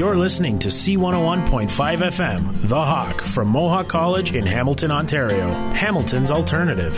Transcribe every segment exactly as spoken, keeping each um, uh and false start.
You're listening to C one oh one point five F M, The Hawk, from Mohawk College in Hamilton, Ontario. Hamilton's alternative.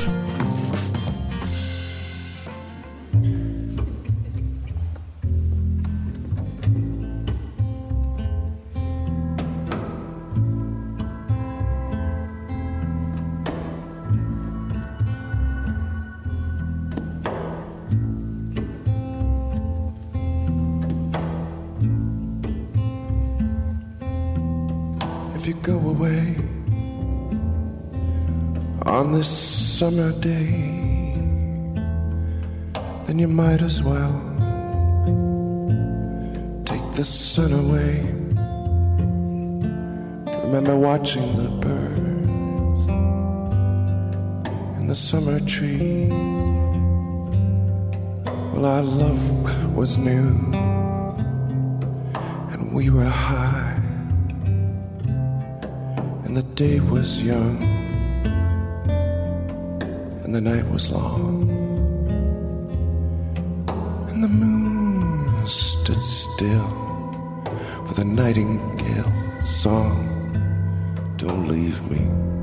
On this summer day, then you might as well take the sun away. Remember watching the birds in the summer trees. Well, our love was new and we were high, and the day was young and the night was long, and the moon stood still for the nightingale's song. Don't leave me,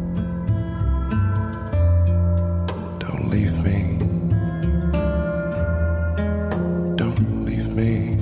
don't leave me, don't leave me.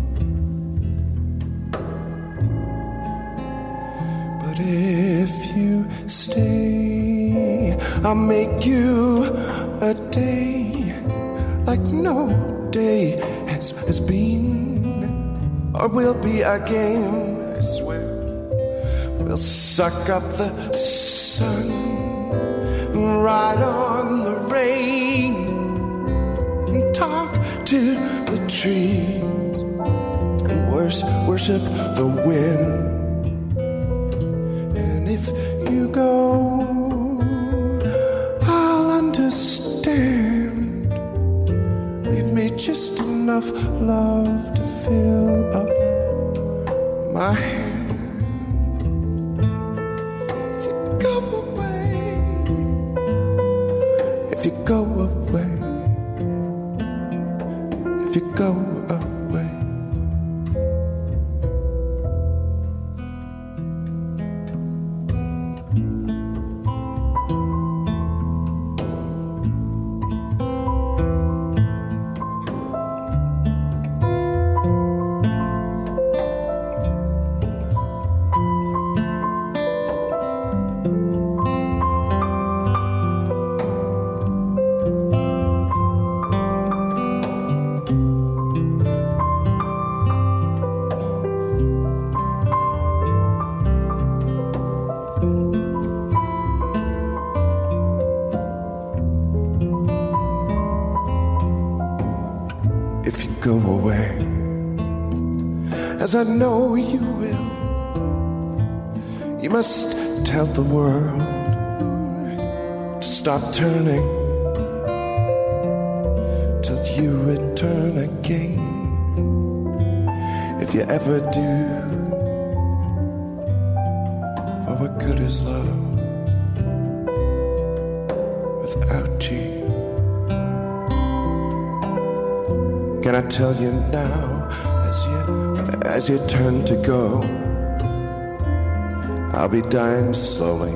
But if you stay, I'll make you a day like no day has, has been or will be again. I swear we'll suck up the sun and ride on the rain and talk to the trees and worship the wind. And if you go, understand. Leave me just enough love to fill up my hand. If you go away, if you go away, if you go away. Go away, as I know you will. You must tell the world to stop turning till you return again. If you ever do, for what good is love without you? Can I tell you now, as you, as you turn to go, I'll be dying slowly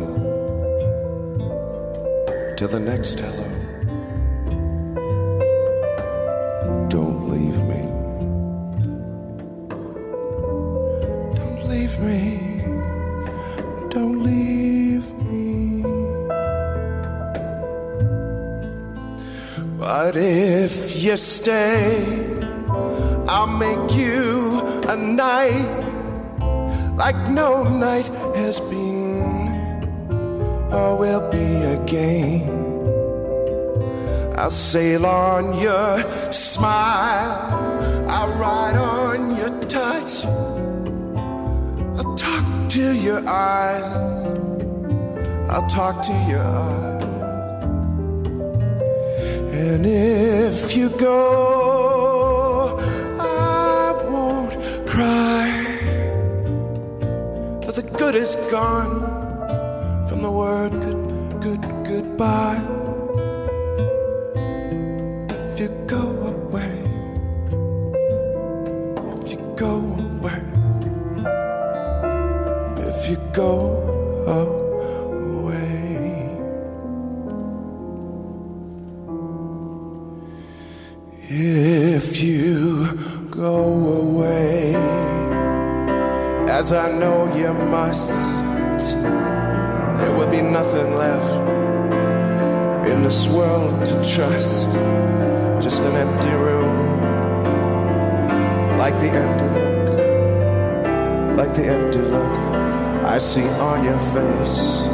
till the next hello. Don't leave me, don't leave me, don't leave me. But if you stay, I'll make you a night like no night has been or will be again. I'll sail on your smile, I'll ride on your touch, I'll talk to your eyes, I'll talk to your eyes. And if you go, I won't cry, for the good is gone from the word good, good, goodbye. If you go away, if you go away, if you go away. If you go away, as I know you must, there will be nothing left in this world to trust. Just an empty room, like the empty look, like the empty look I see on your face.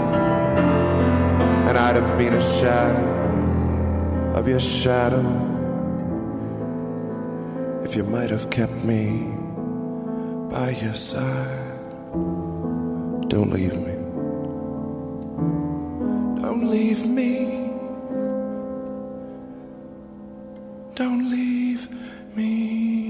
And I'd have been a shadow of your shadow if you might have kept me by your side. Don't leave me. Don't leave me. Don't leave me.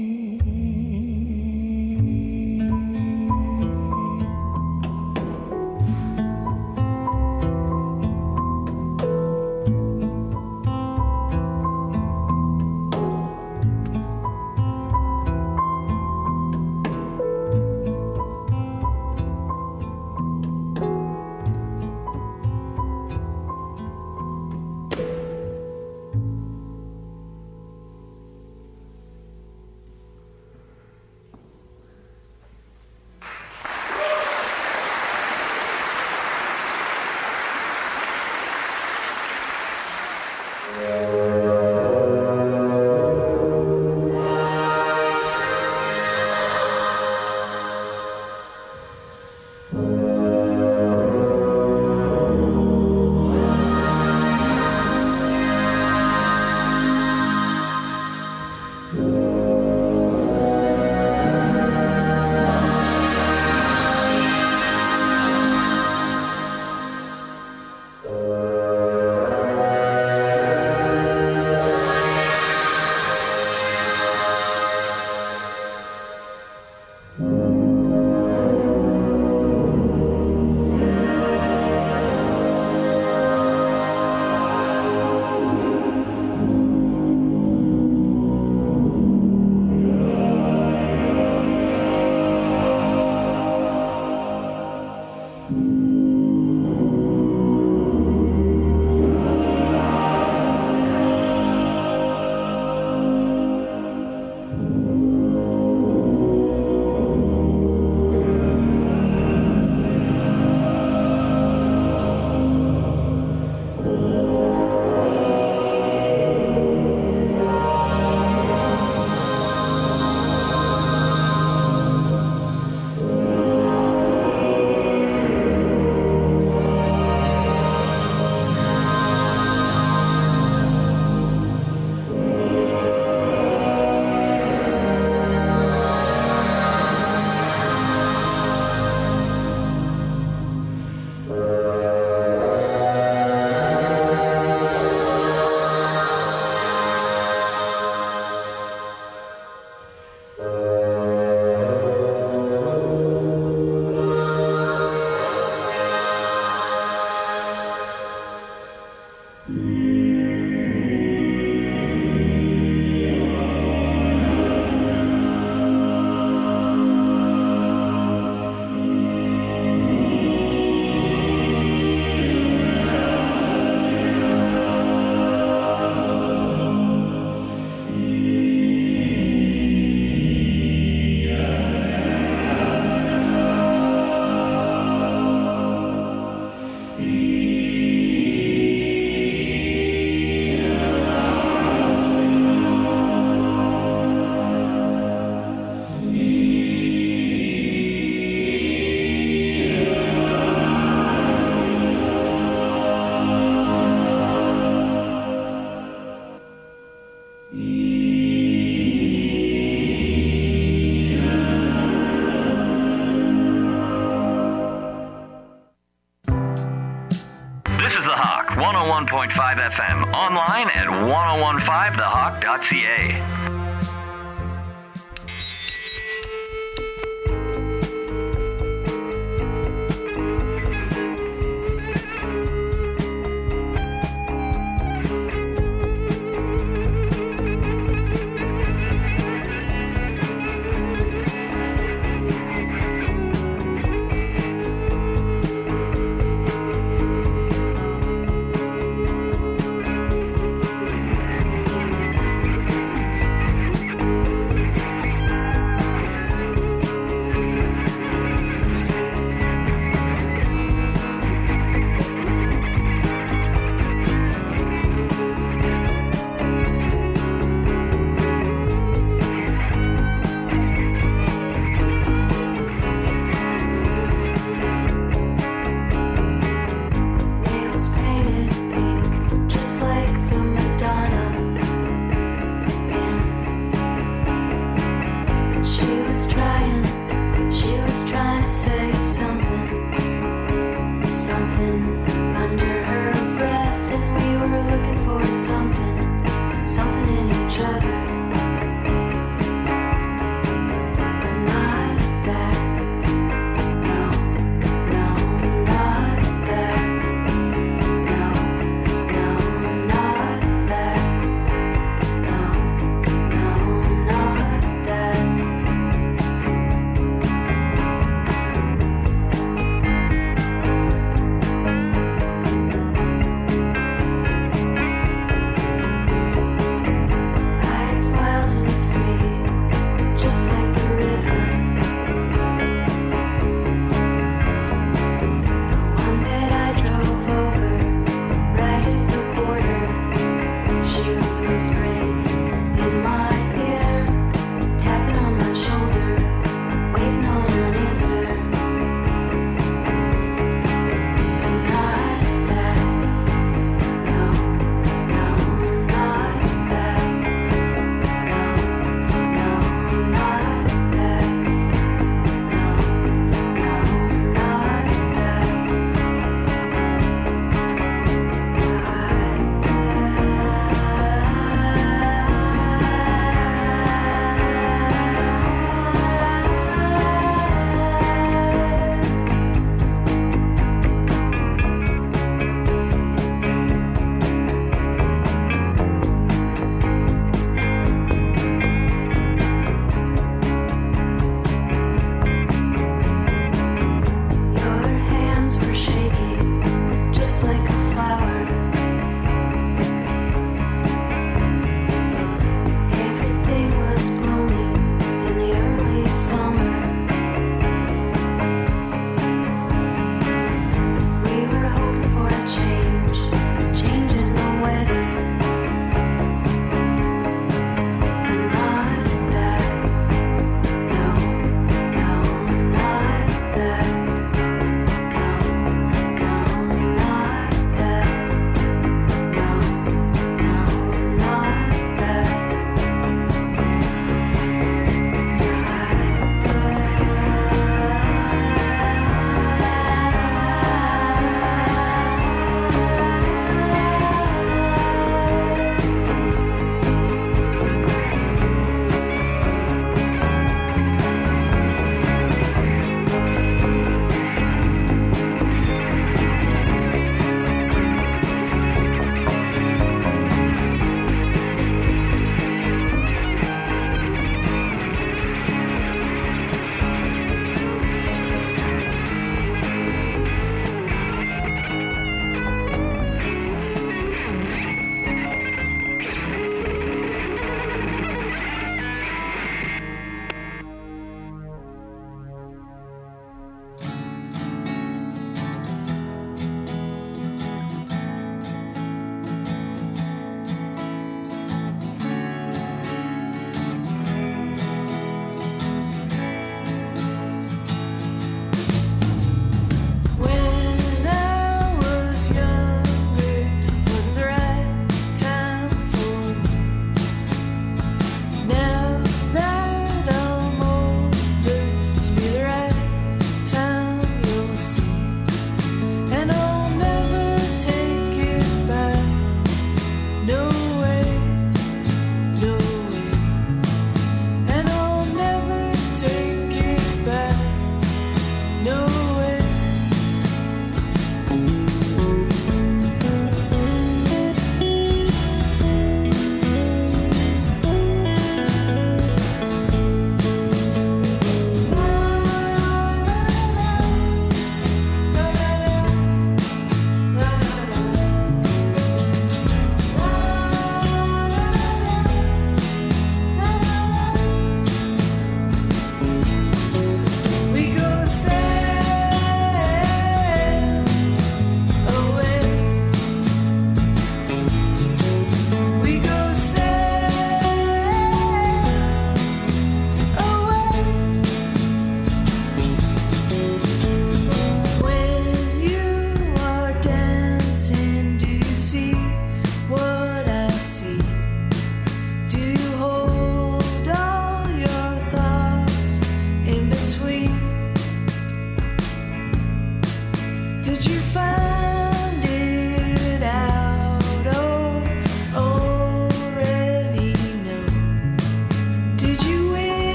one oh one point five F M. Online at ten fifteen the hawk dot c a.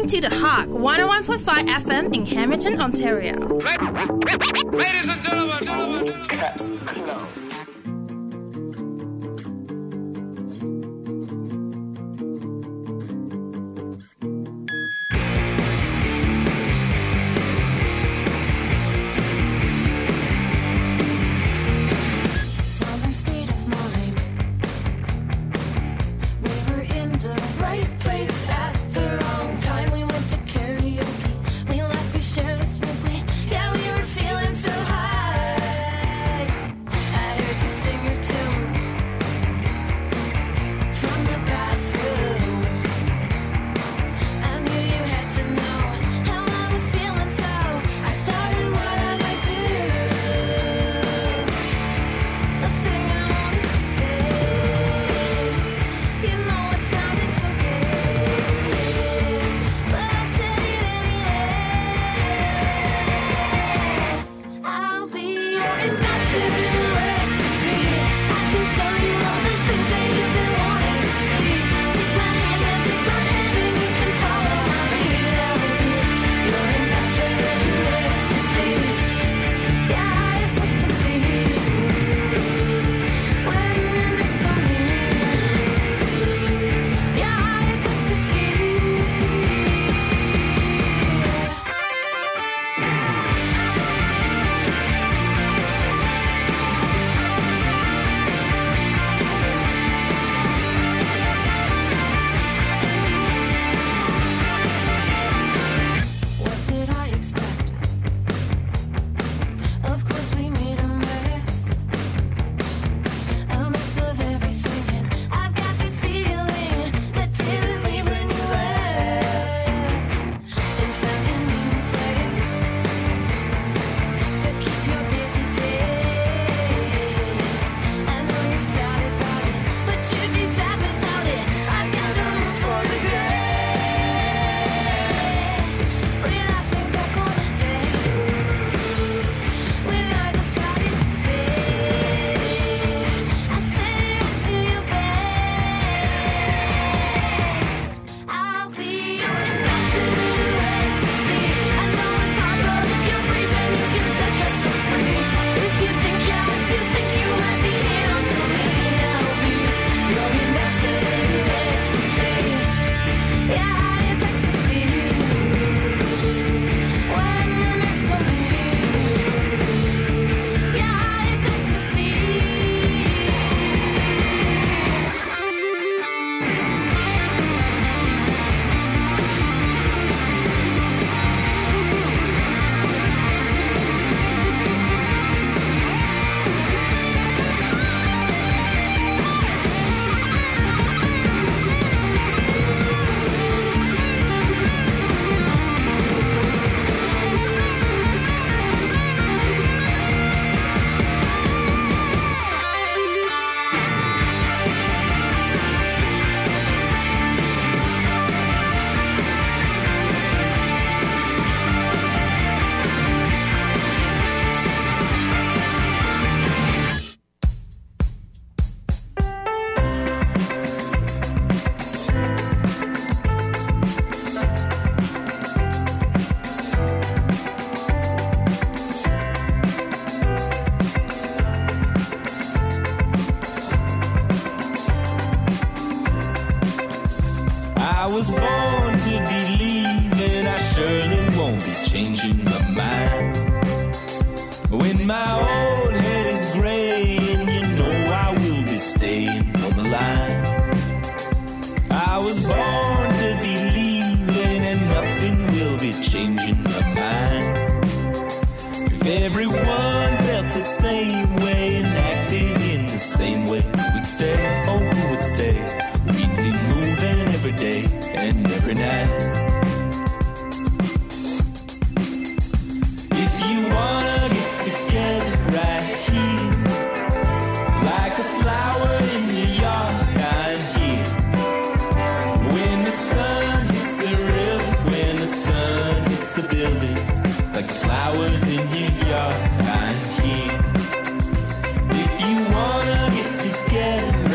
to The Hawk, one oh one point five F M in Hamilton, Ontario. Ladies and gentlemen, gentlemen, gentlemen.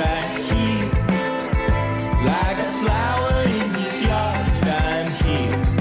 Like a flower in your yard, I'm here.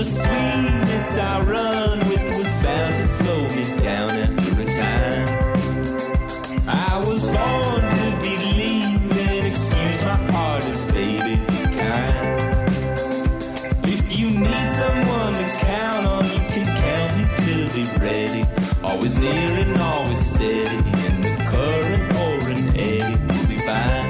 the sweetness I run with was bound to slow me down after a time. I was born to believe and excuse my hardest, baby, be kind. If you need someone to count on, you can count me till they're ready. Always near and always steady, in the current or an eddy, we'll be fine.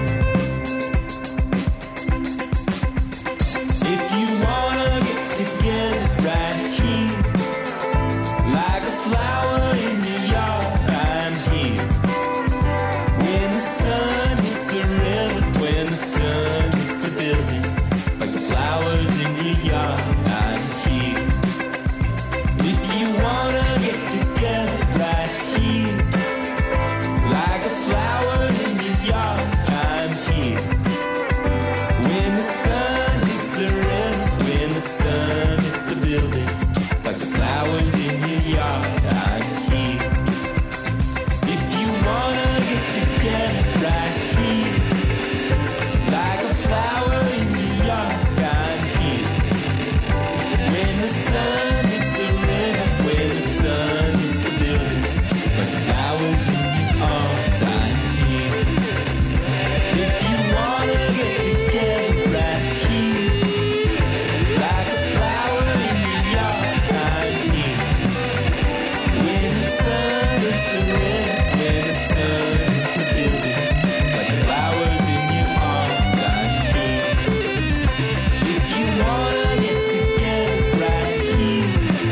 If you wanna get together right here, like a flower in your yard, I'm here. When the sun hits the river, when the sun hits the buildings, like the flowers in your yard, I'm here. If you wanna get together right here, like a flower in your yard, I'm here. When the sun hits the river, when the sun hits the buildings, like the flowers in your yard, I'm here. If you wanna get together right here, like a flower in your yard, I'm here. When the sun hits the river, when the sun hits the buildings, like the flowers in your arms, I'm here. If you wanna get together right here, like a flower in your yard, I'm here. When the sun hits the river, when the sun hits the buildings, like the flowers in your arms, I'm here. If you wanna get together right here,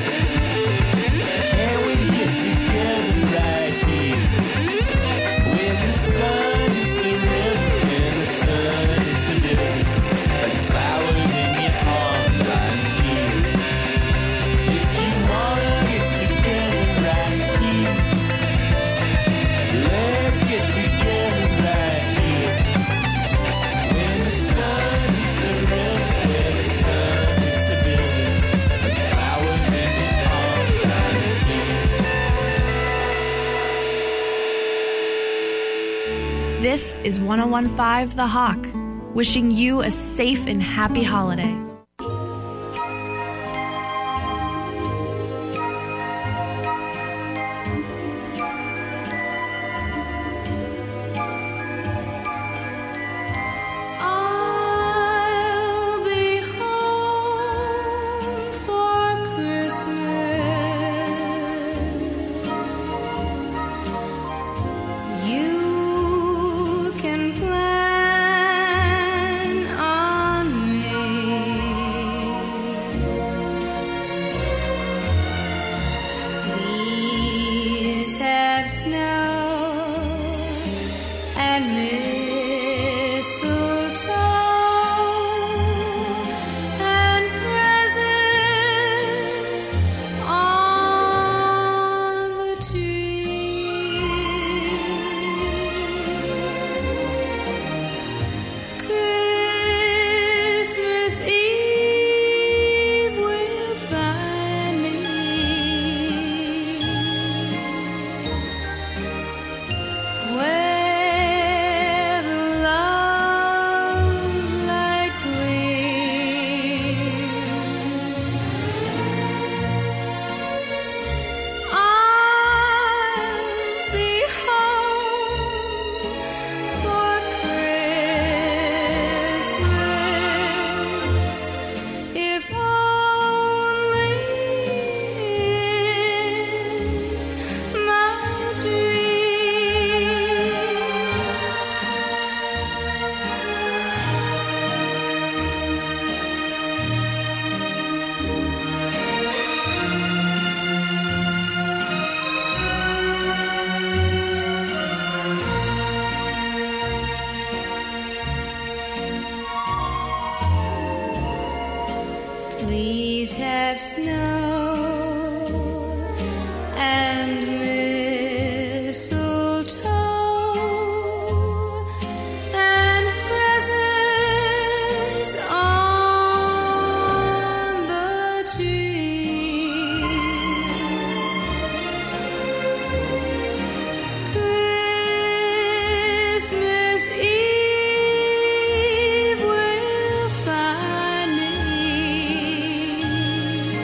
can we get together right here? When the sun hits the river, when the sun hits the buildings, like the flowers in your arms, I'm here. If you wanna get together right here, let's get together right here. When the sun hits the river, when the sun hits the buildings, like the flowers in your arms, I'm here. This is one oh one point five The Hawk, wishing you a safe and happy holiday. I'll be home for Christmas. You can plan on me. Please have snow and mistletoe and presents on the tree. Christmas Eve will find me where the love light gleams. I'll be home for Christmas, if only in my Please have snow and mistletoe and presents on the tree. Christmas Eve will find me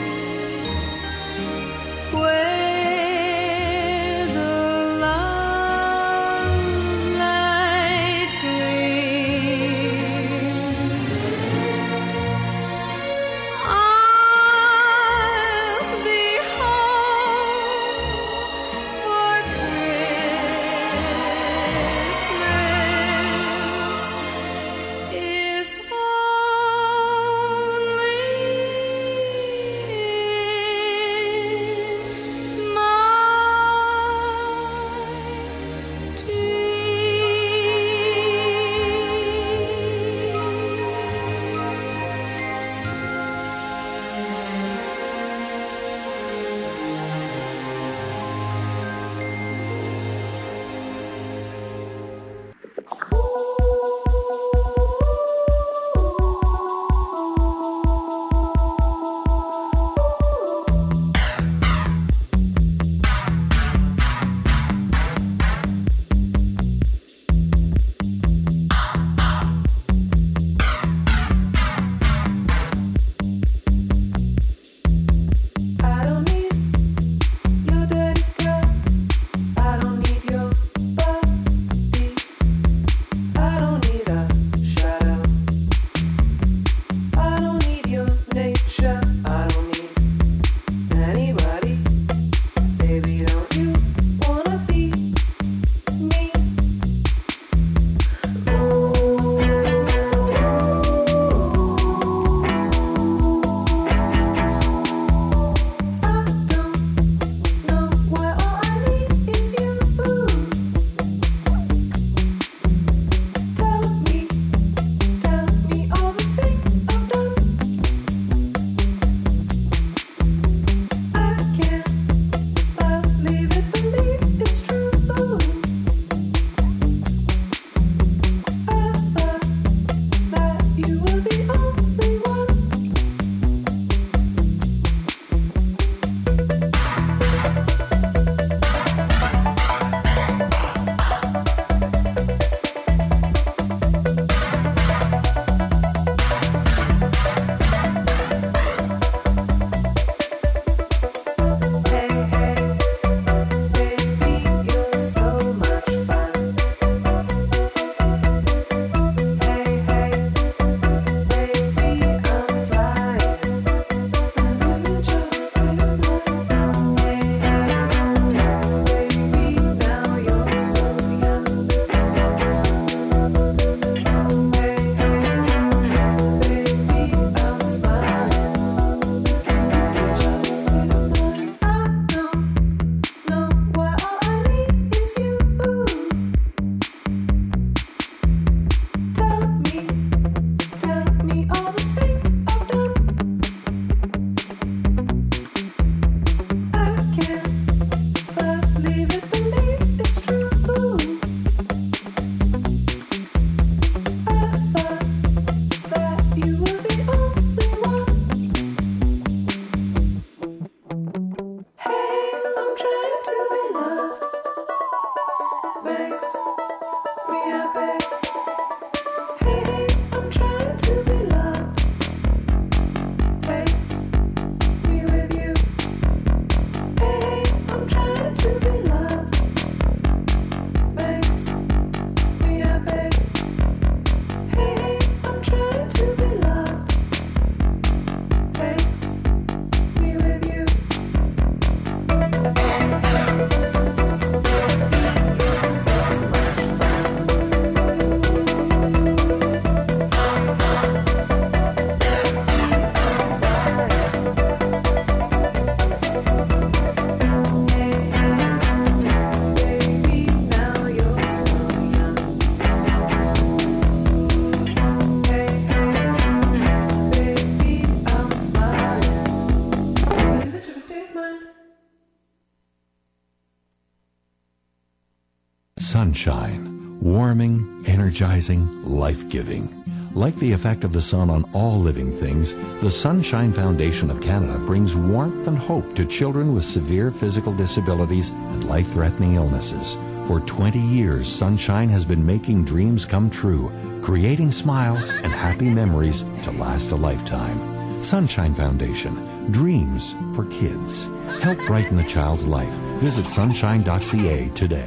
Sunshine. Warming, energizing, life-giving. Like the effect of the sun on all living things, the Sunshine Foundation of Canada brings warmth and hope to children with severe physical disabilities and life-threatening illnesses. For twenty years, Sunshine has been making dreams come true, creating smiles and happy memories to last a lifetime. Sunshine Foundation, dreams for kids. Help brighten a child's life. Visit sunshine dot c a today.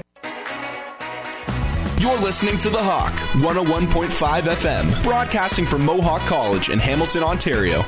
You're listening to The Hawk, one oh one point five F M, broadcasting from Mohawk College in Hamilton, Ontario.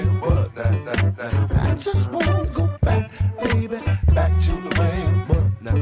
I just wanna go back, baby, back to the way it was.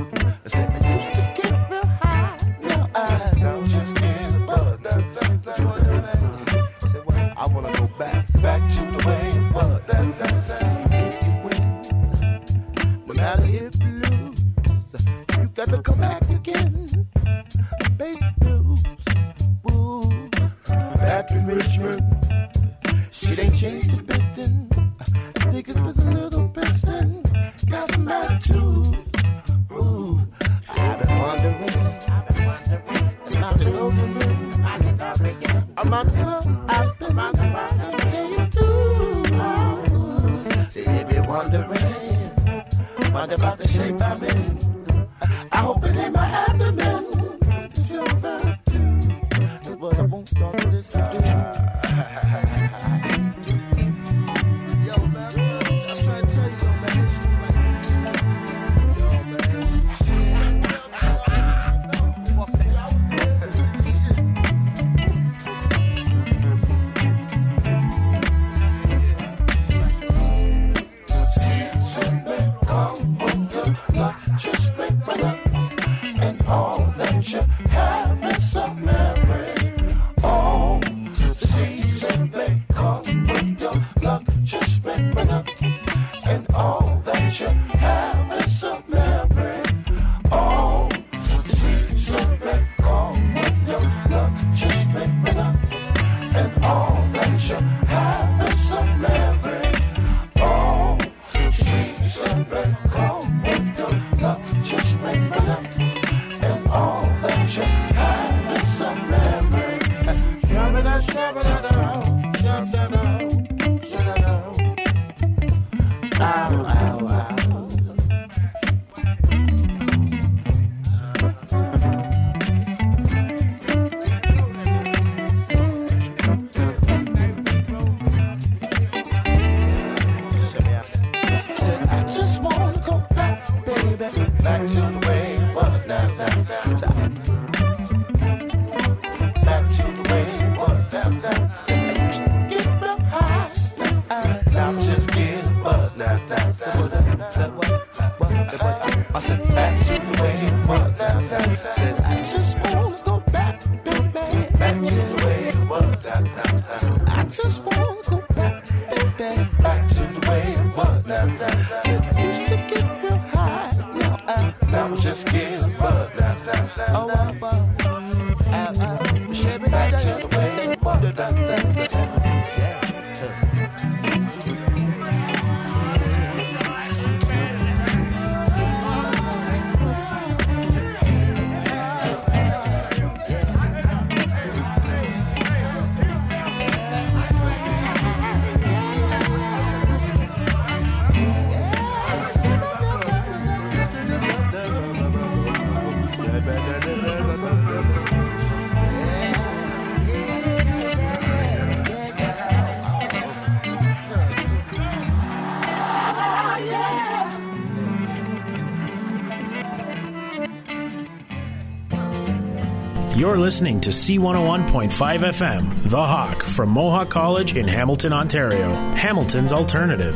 Richmond. Shit ain't changed a bit then. I think it's with a little piston. Got some attitude. Ooh, I've been wondering. I've been wondering. About the opening. I'm on the I've been wondering too. See if you're wondering, wonder about the shape I'm in. I hope it ain't my abdomen that you're referring to. That's what I want y'all to listen to. Yo, man, I'm trying to tell you, yo, man, this shit like, yo, man. Season may come when your luck just may run up, and all that you have is a memory. Oh, the season may come when your luck just may run up, and all that you have is a memory. Oh, the season may come when your luck just may run up, and all that you have is a memory. Oh, the season may come when your luck just may run up, and all that you have is a memory. Shabba-da, shabba-da-da, shabba-da-da, shabba-da-da. Ow, ow, ow. Said I just wanna go back, baby, back to the way it was now, now, now. So I- Back to the way it was now, now. Said I used to get real high, now, I- now I'm just getting buzzed now, now. Said what, uh, said what, what, said what? I said back to the way it was now, now. Said I just wanna go back, baby, back to the way it was now, now, now. I just wanna go back, baby, back to the way it was now, now. Said I used to get real high, now I, now I'm just getting buzzed now, now, now. Oh, I, I, I, I, back to the way it was now, now, now. Yeah. You're listening to C one oh one point five F M, The Hawk, from Mohawk College in Hamilton, Ontario. Hamilton's alternative.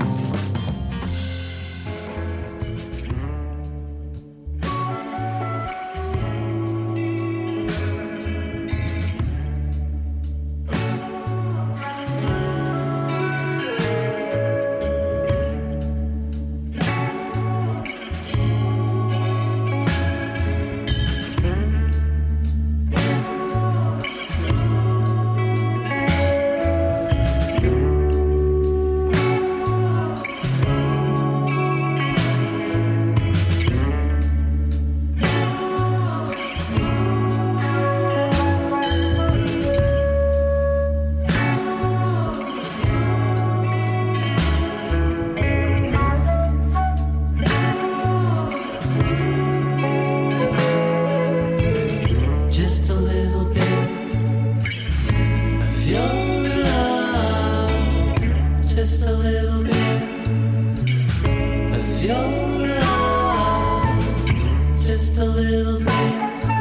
Just a little bit of your love, just a little bit of your love, just a little bit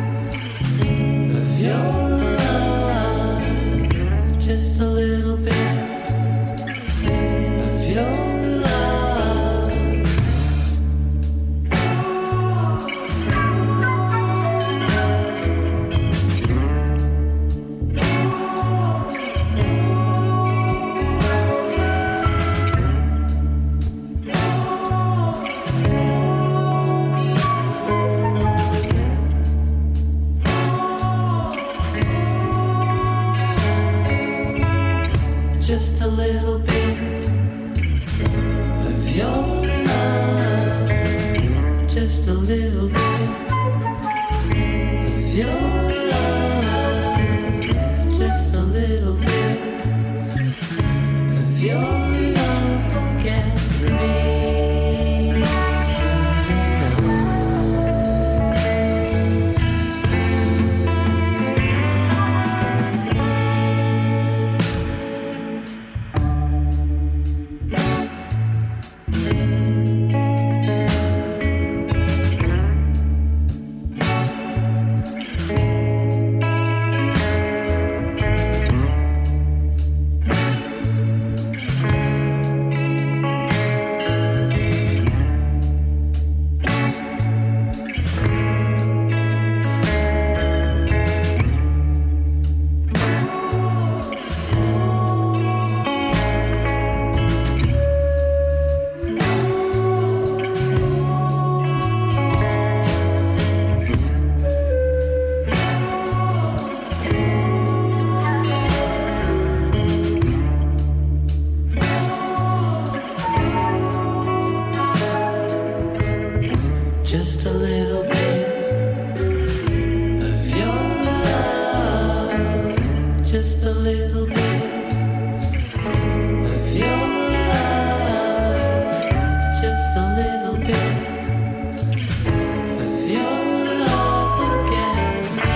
of your love, just a little bit of your love. just a little bit of your love, just a little bit of your love, just a little bit of your love will get me. Just a little bit of your love, just a little bit of your love, just a little bit of your love will get me.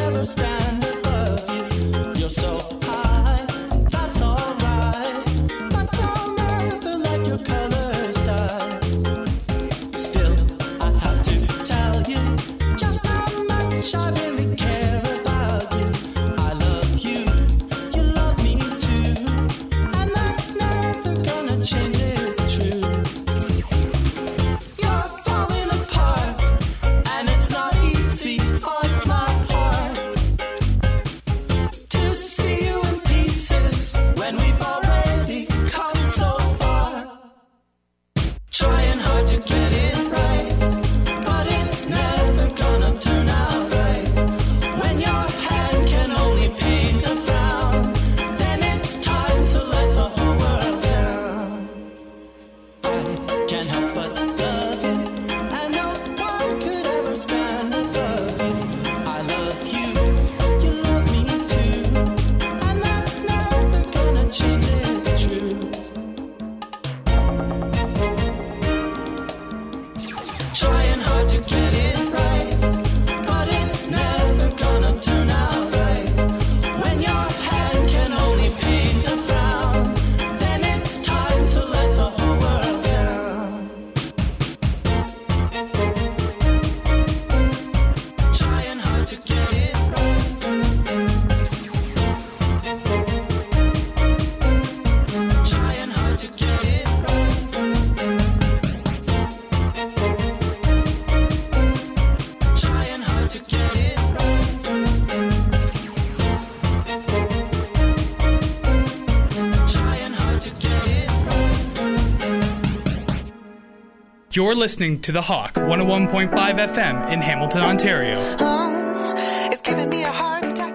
Stand above you, you're so high, that's alright. You're listening to The Hawk, one oh one point five F M in Hamilton, Ontario. Um, it's giving me a heart attack.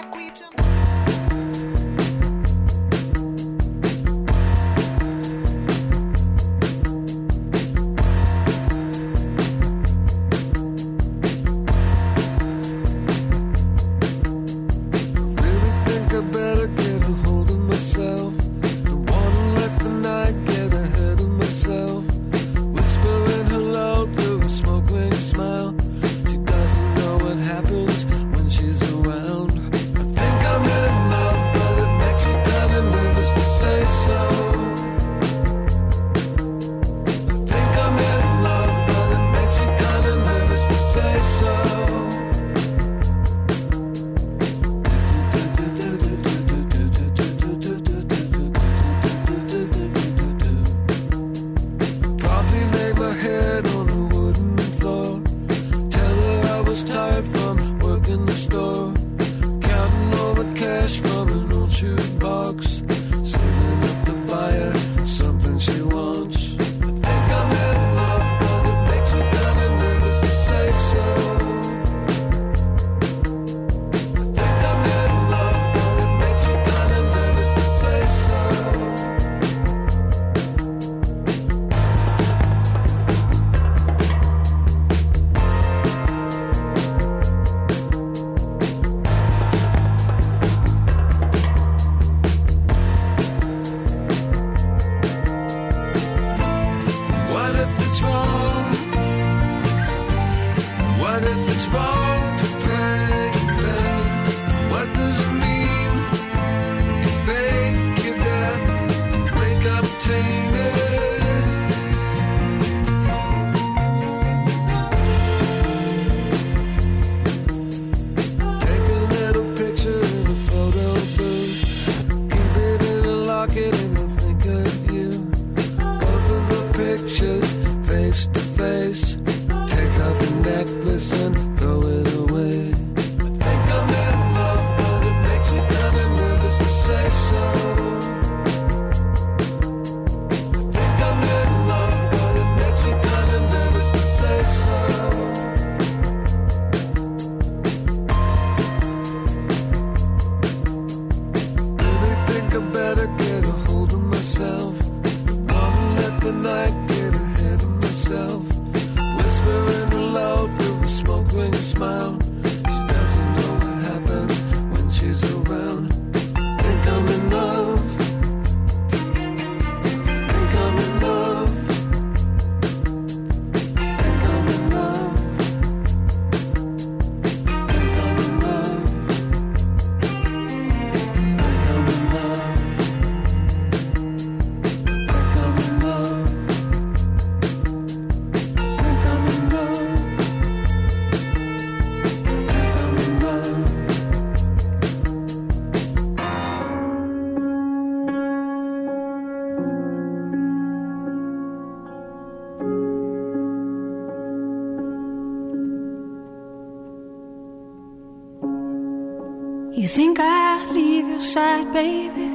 You think I'd leave your side, baby?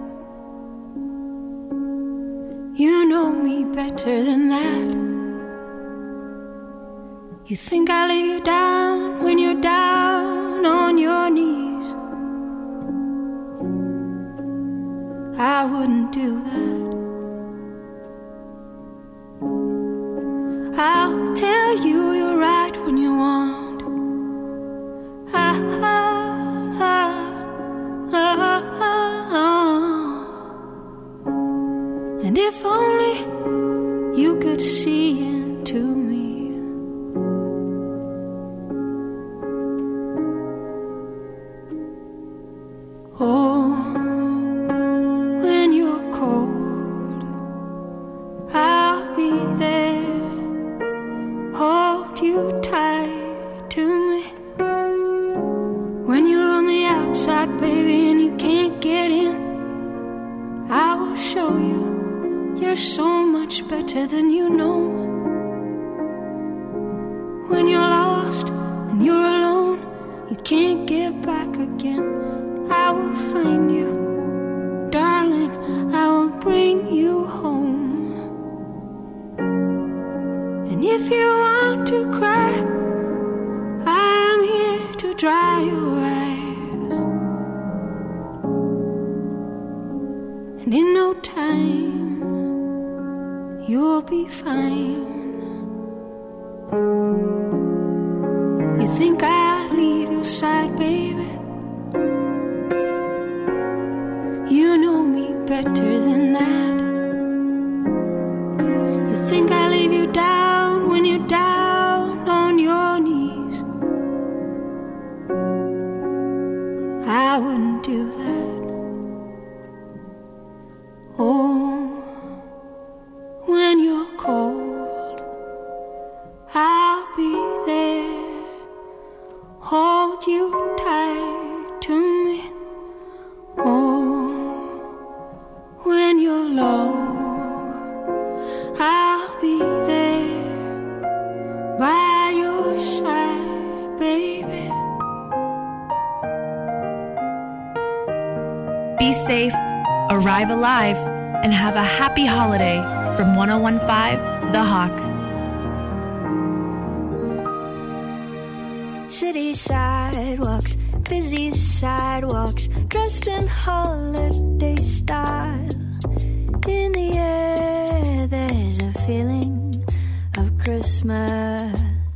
You know me better than that. You think I'd leave you down when you're down on your knees? I wouldn't do that. I'll tell you you're right when you want. Ah, ah, ah, ah, ah. And if only you could see into me. Oh, when you're cold, I'll be there. Hold you tight to me. When you're on the outside, baby, and you can't get in, I will show you you're so much better than you know. When you're lost and you're alone, you can't get back again. I will find you, darling. I will bring you home. And in no time, you'll be fine. You think I'd leave your side, baby? You know me better than that. You think I leave you down when you're down on your knees? I wouldn't do that. Oh, when you're cold, I'll be there. Hold you tight to me. Oh, when you're low, I'll be there by your side, baby. Be safe, arrive alive, and have a happy holiday from one oh one point five The Hawk. City sidewalks, busy sidewalks, dressed in holiday style. In the air, there's a feeling of Christmas.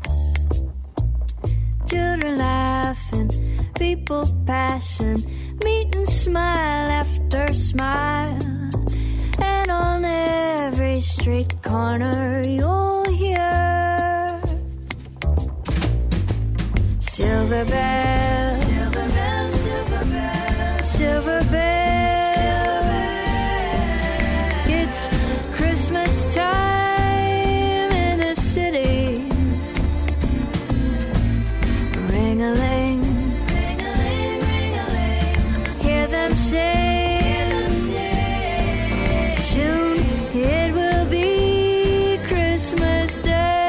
Children laughing, people passing, meet and smile after smile. And on every street corner you'll hear silver bells, silver bells, silver bells, silver bells. It's Christmas time in the city. Ring-a-ling, ring-a-ling, ring-a-ling. Hear them sing. Soon it will be Christmas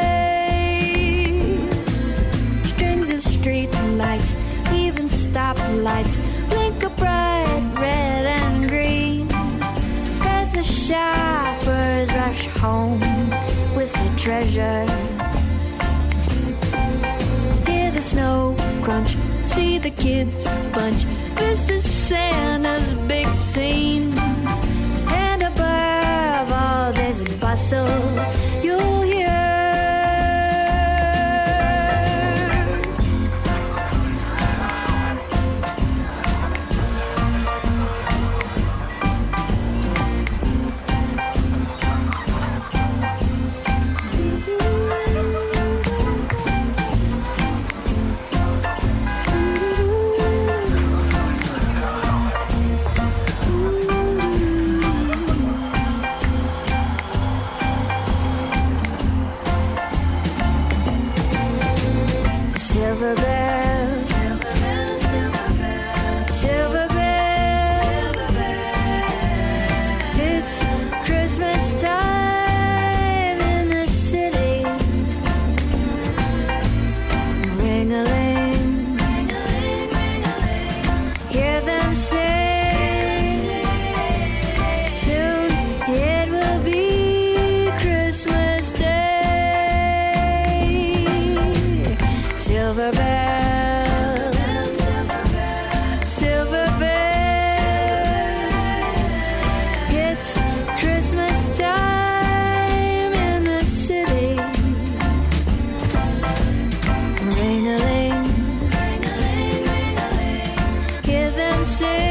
Day. Strings of street lights, even stoplights, blink a bright red and green as the shoppers rush home with the treasures. Hear the snow crunch, see the kids bunch. This is Santa's big scene. And above all this bustle, you'll hear silver bells, silver bells, silver bells, silver bells, silver bells. It's Christmas time in the city. Ring-a-ling, ring-a-ling, ring-a-ling. Hear them sing. Soon it will be Christmas Day. Silver bells, silver bells, silver bells. It's Christmas time in the city. Ring-a-ling, ring-a-ling, ring-a-ling. Hear them sing.